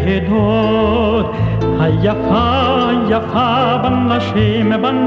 דור היפה יפה בנשים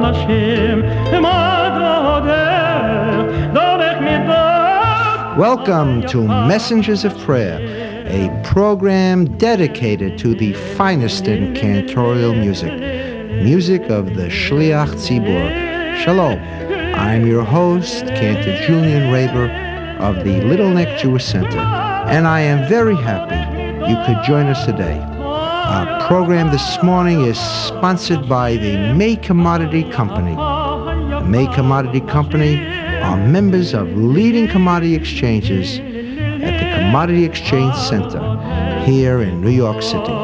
מדודר דורך מדור. Welcome to Messengers of Prayer, a program dedicated to the finest in cantorial music of the Shliach Tzibur. Shalom, I'm your host, Cantor Julian Raber of the Little Neck Jewish Center, and I am very happy you could join us today. Our program this morning is sponsored by the May Commodity Company. The May Commodity Company are members of leading commodity exchanges at the Commodity Exchange Center here in New York City.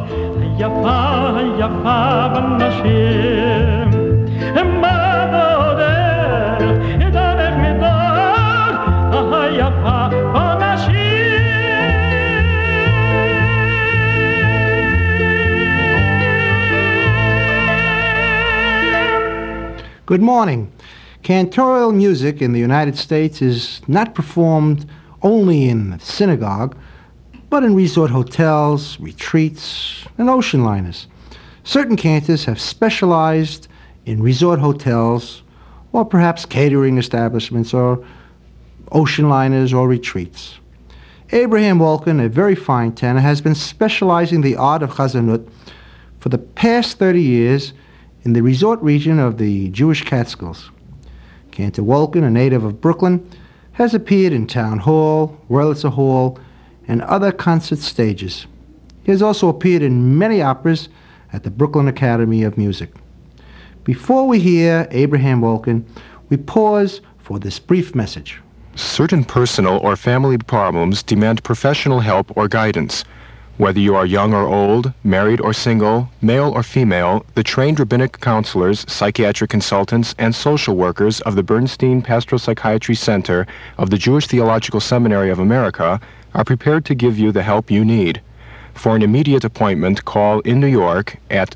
Good morning. Cantorial music in the United States is not performed only in the synagogue, but in resort hotels, retreats, and ocean liners. Certain cantors have specialized in resort hotels, or perhaps catering establishments, or ocean liners, or retreats. Abraham Wolkin, a very fine tenor, has been specializing the art of chazanut for the past 30 years in the resort region of the Jewish Catskills. Cantor Wolkin, a native of Brooklyn, has appeared in Town Hall, Wurlitzer Hall, and other concert stages. He has also appeared in many operas at the Brooklyn Academy of Music. Before we hear Abraham Wolkin, we pause for this brief message. Certain personal or family problems demand professional help or guidance. Whether you are young or old, married or single, male or female, the trained rabbinic counselors, psychiatric consultants, and social workers of the Bernstein Pastoral Psychiatry Center of the Jewish Theological Seminary of America are prepared to give you the help you need. For an immediate appointment, call in New York at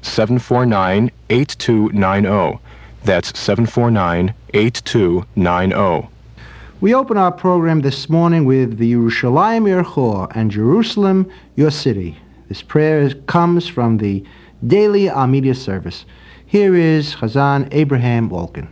749-8290. That's 749-8290. We open our program this morning with the Yerushalayim Yerchor and Jerusalem, your city. This prayer comes from the daily Amidia service. Here is Chazan Abraham Wolkin.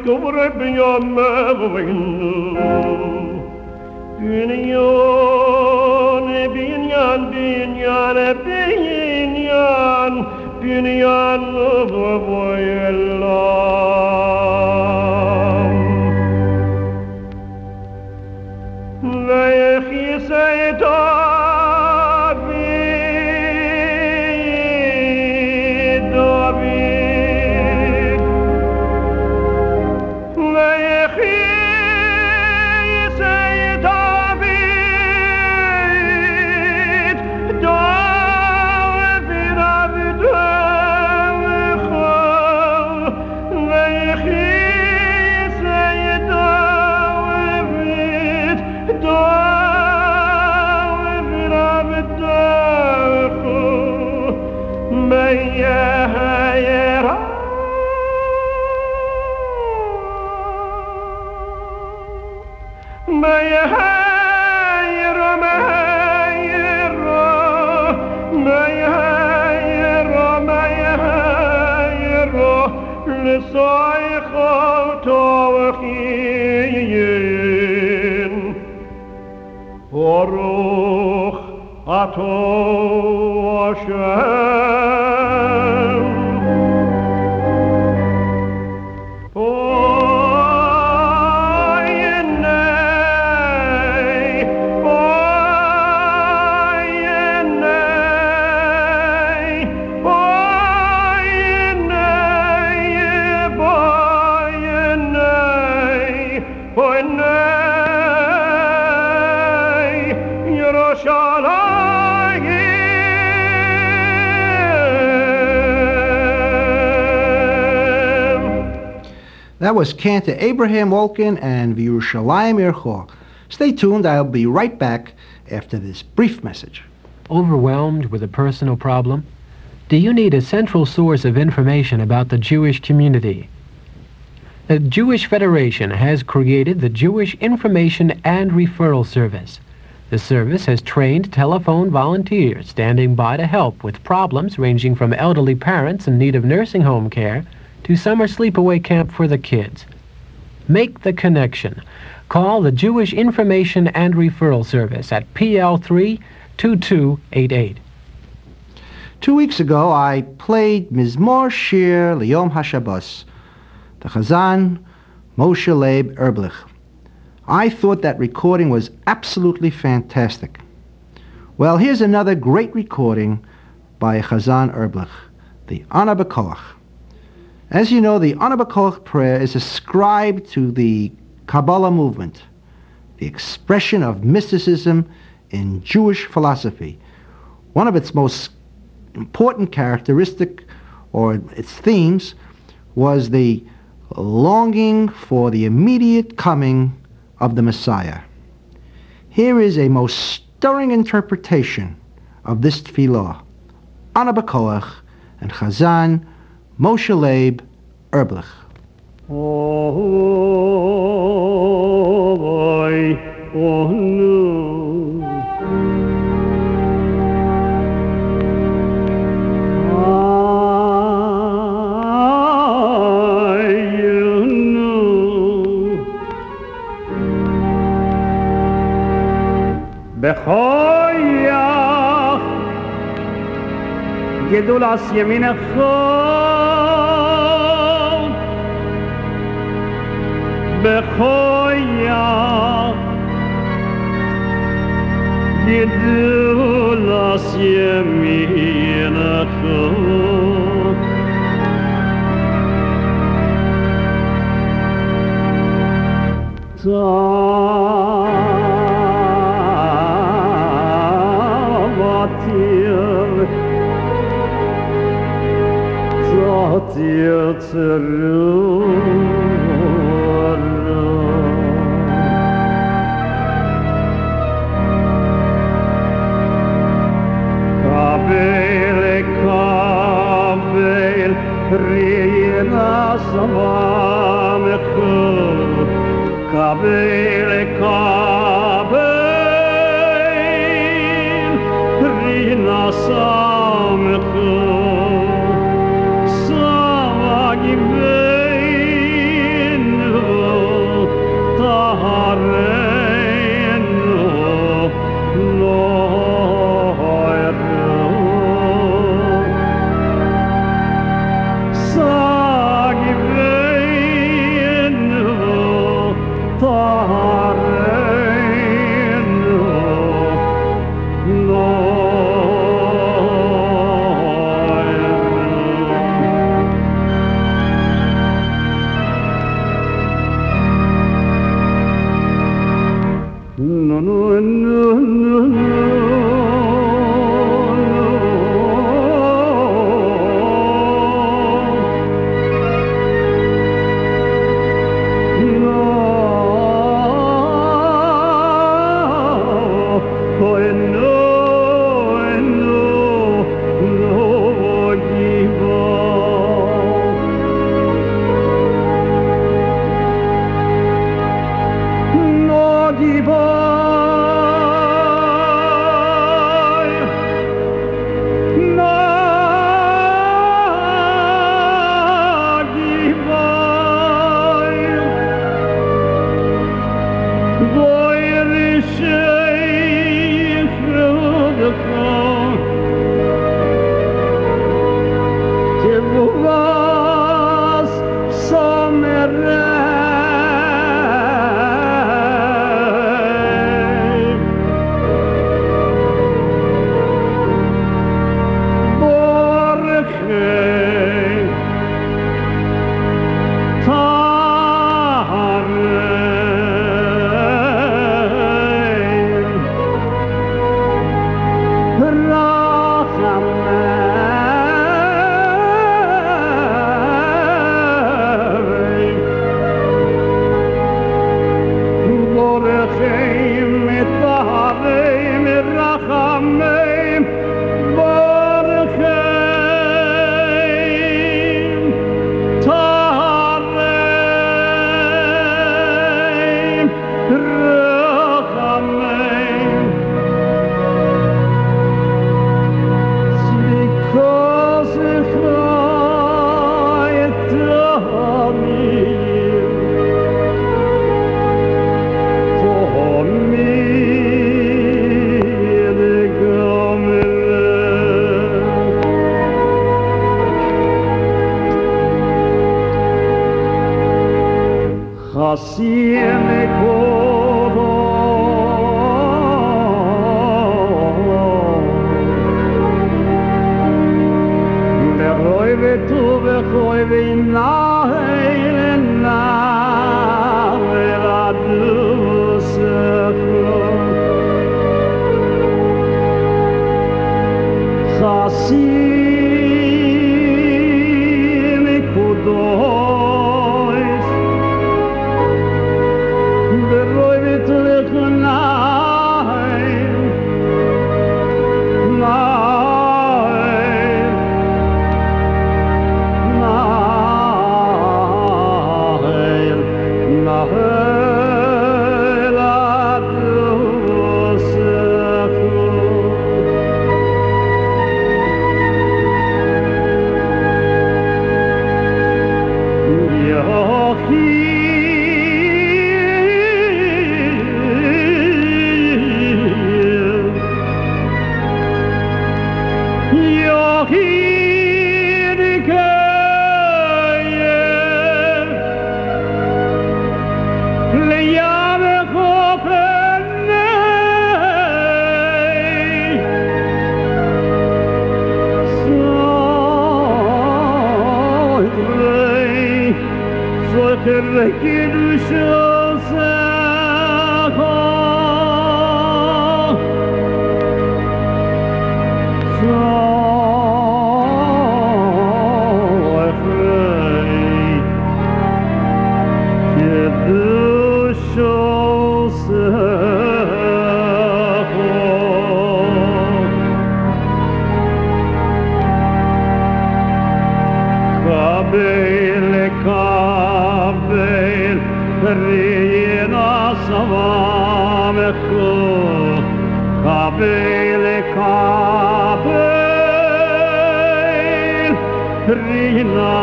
Baruch Ato Hashem. That was Cantor Abraham Wolkin and V'Yerushalayim Ircho. Stay tuned, I'll be right back after this brief message. Overwhelmed with a personal problem? Do you need a central source of information about the Jewish community? The Jewish Federation has created the Jewish Information and Referral Service. The service has trained telephone volunteers standing by to help with problems ranging from elderly parents in need of nursing home care to summer sleepaway camp for the kids. Make the connection. Call the Jewish Information and Referral Service at PL3 2288. 2 weeks ago, I played Mizmor Shir Liyom HaShabbos, the Chazan Moshe Leib Erblich. I thought that recording was absolutely fantastic. Well, here's another great recording by Chazan Erblich, the Ana B'Koach. As you know, the Ana B'Koach prayer is ascribed to the Kabbalah movement, the expression of mysticism in Jewish philosophy. One of its most important characteristic, or its themes, was the longing for the immediate coming of the Messiah. Here is a most stirring interpretation of this tefillah, Ana B'Koach and Chazan Moshe Leib Erblich. Oh, boy, oh no. Bechoyach Gedul as Yeminach Bechoyach Gedul as Yeminach assieme coro beroi vetu beroi vinahe na vera dusekro assieme kudois beroi vetu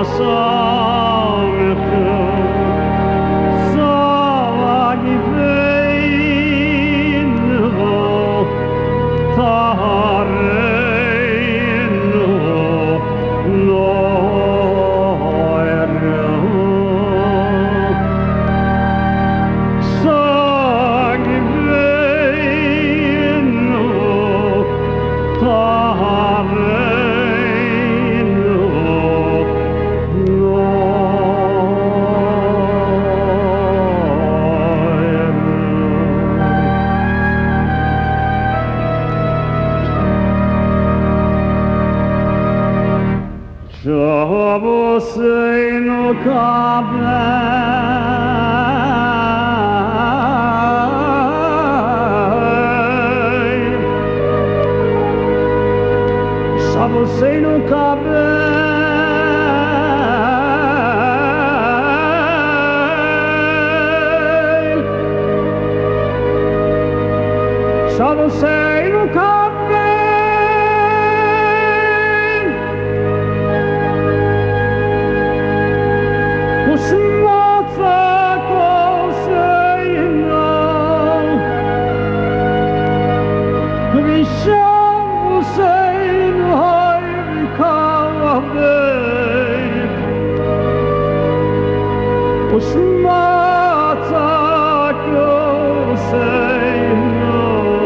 Rina Shadoseinu kabel Shadoseinu kabel Usmotza koseinu Vishamuseinu haivikalavei Usmotza koseinu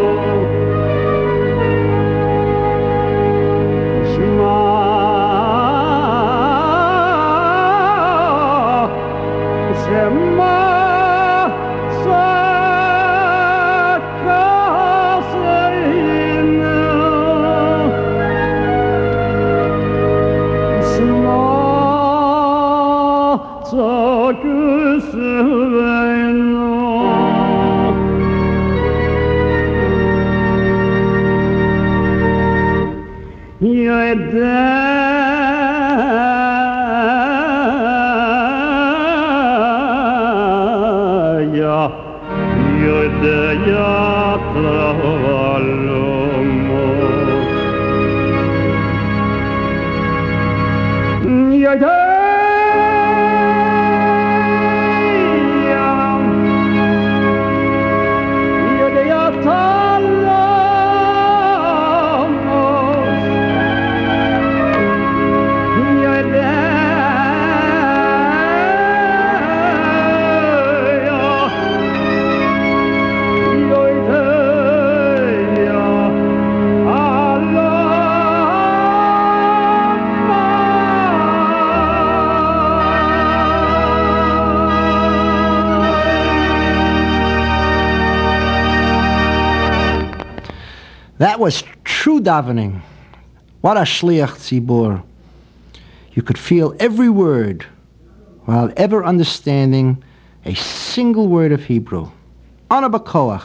That was true davening. What a shliach tzibur. You could feel every word while ever understanding a single word of Hebrew. Ana Bakoach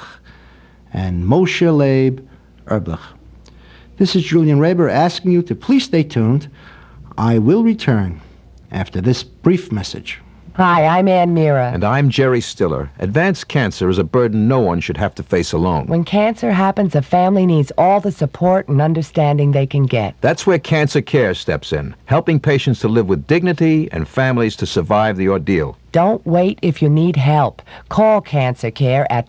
and Moshe Leib Erblich. This is Julian Reber asking you to please stay tuned. I will return after this brief message. Hi, I'm Ann Mira. And I'm Jerry Stiller. Advanced cancer is a burden no one should have to face alone. When cancer happens, a family needs all the support and understanding they can get. That's where Cancer Care steps in, helping patients to live with dignity and families to survive the ordeal. Don't wait if you need help. Call Cancer Care at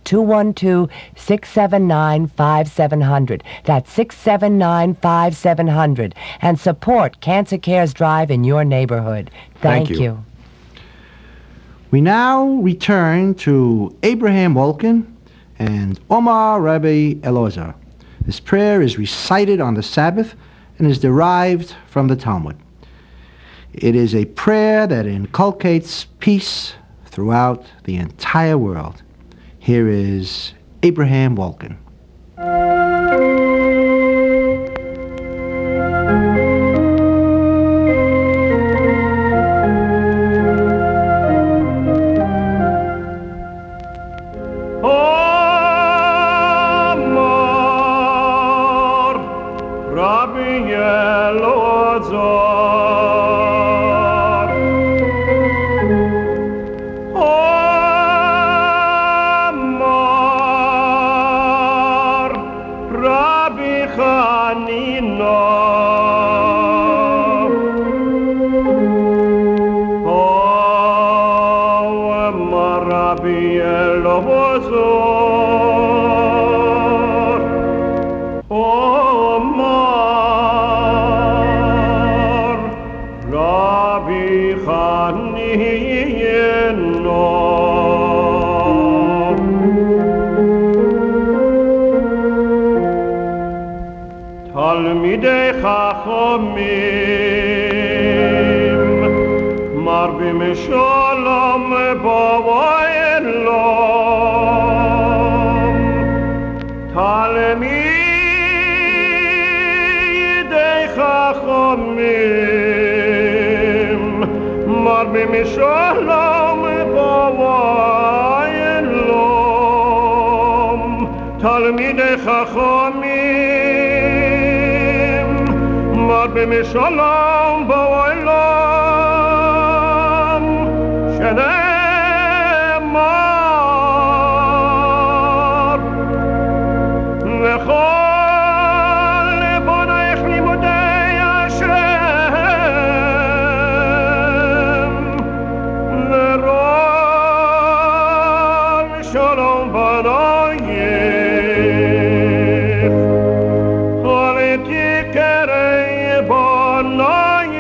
212-679-5700. That's 679-5700. And support Cancer Care's drive in your neighborhood. Thank you. We now return to Abraham Wolkin and Omar Rabbi Elozar. This prayer is recited on the Sabbath and is derived from the Talmud. It is a prayer that inculcates peace throughout the entire world. Here is Abraham Wolkin. مربی می شلام با ایلام شنه مار وخال بنا اخلی مده اشرم ورال شلام بنای خالتی کره بنای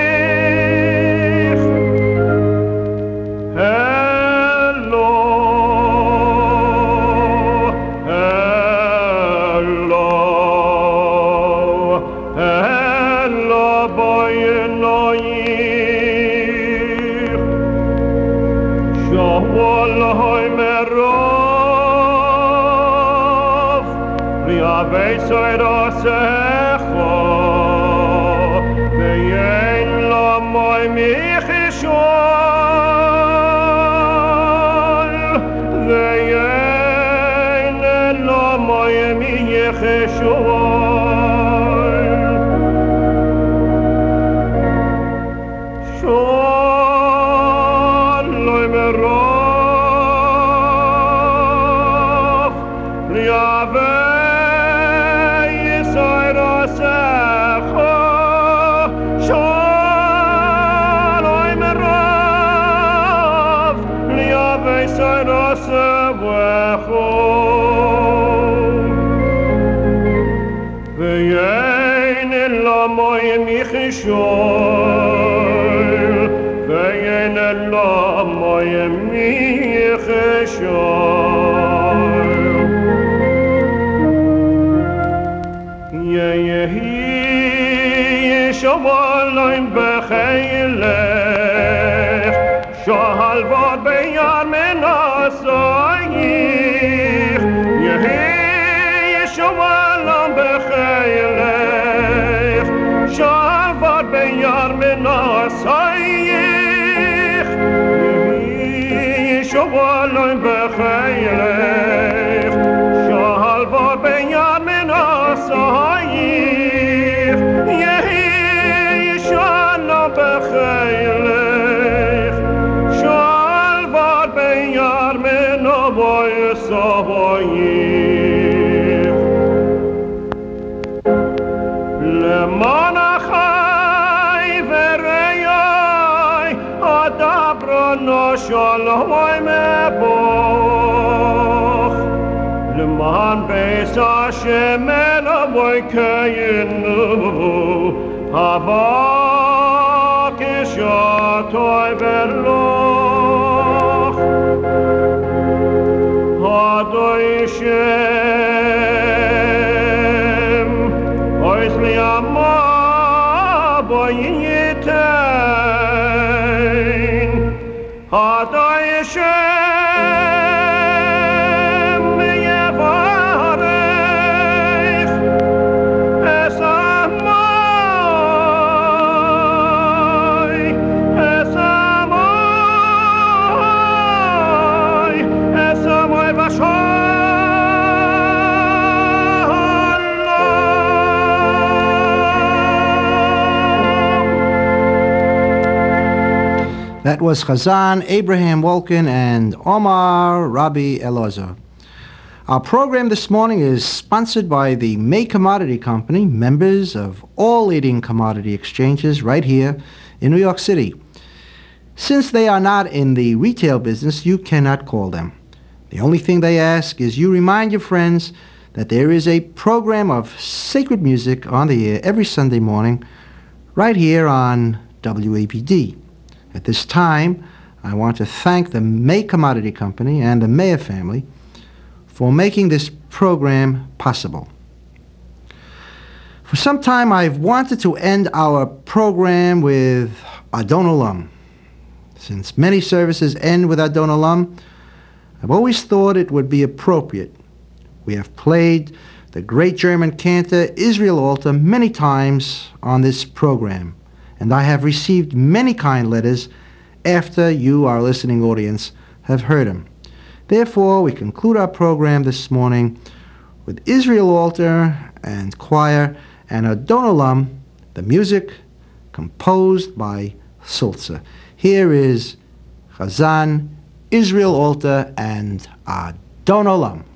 ואין אללה מי חשוב יהי שובלים בחיילך שהלוות ביד מנסייך יהי שובלים בחיילך שהלוות ביד מנסייך יהי שובלים בחיילך שהלוות ביד מנסייך יהי שנה בחיילך שהלוות ביד מנסייך למען החי וראי הדברונו שלומי מבוך למען בית השם אלוהי קיינו הבקשתוי ולוך אדוני שם אויס לי עמה בו ייתן אדוני שם יברך אסמוי ושלום That was Chazan Abraham Wolkin and Omar Rabbi Elazar. Our program this morning is sponsored by the May Commodity Company, members of all leading commodity exchanges right here in New York City. Since they are not in the retail business, you cannot call them. The only thing they ask is you remind your friends that there is a program of sacred music on the air every Sunday morning right here on WAPD. At this time, I want to thank the May Commodity Company and the Mayer family for making this program possible. For some time, I've wanted to end our program with Adon Olam. Since many services end with Adon Olam, I've always thought it would be appropriate. We have played the great German cantor Israel Alter many times on this program, and I have received many kind letters after you, our listening audience, have heard him. Therefore, we conclude our program this morning with Israel Alter and choir and Adon Olam The music composed by Sulzer. Here is Chazan, Israel Alter, and Adon Olam.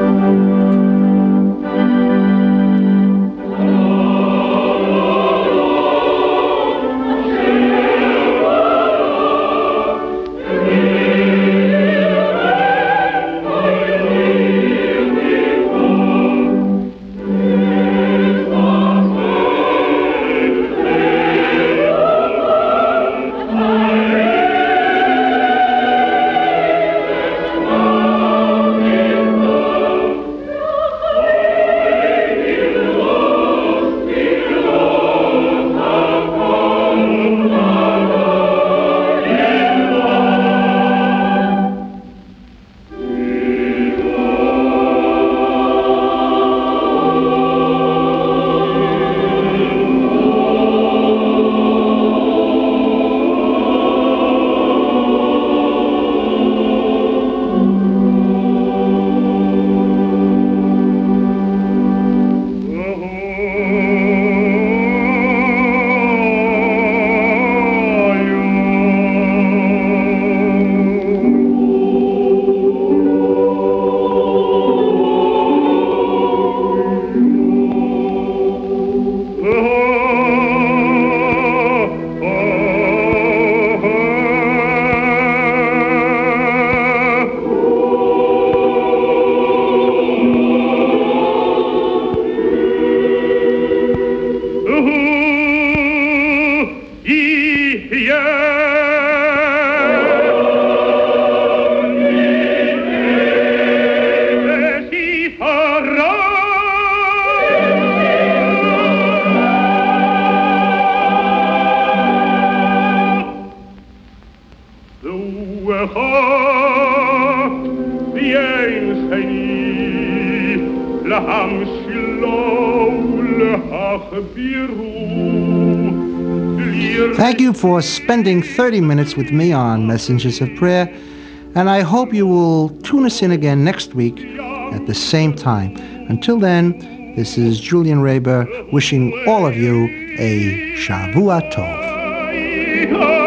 Thank you for spending 30 minutes with me on Messengers of Prayer, and I hope you will tune us in again next week at the same time. Until then, this is Julian Raber wishing all of you a Shavua Tov.